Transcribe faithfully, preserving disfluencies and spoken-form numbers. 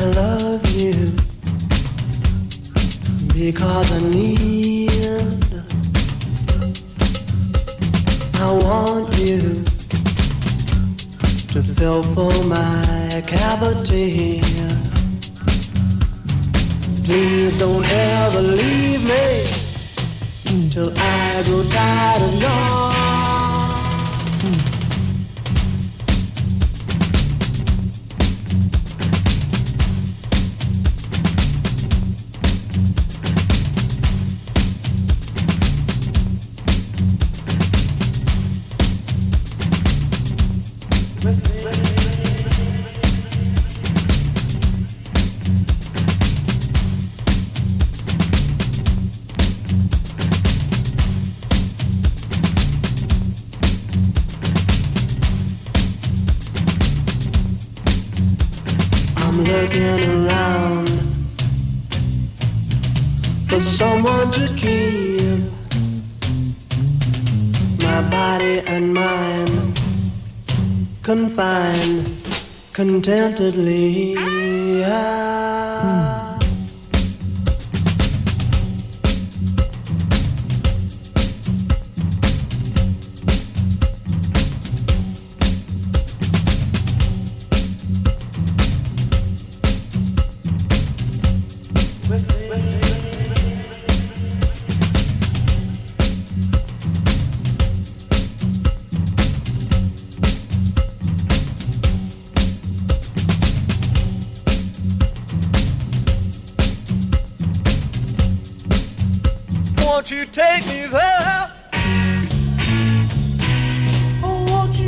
love you because I need, I want you to fill full my cavity. Please don't ever leave me till I grow tired of your. Looking around for someone to keep my body and mind confined contentedly. Ah. Won't you take me there?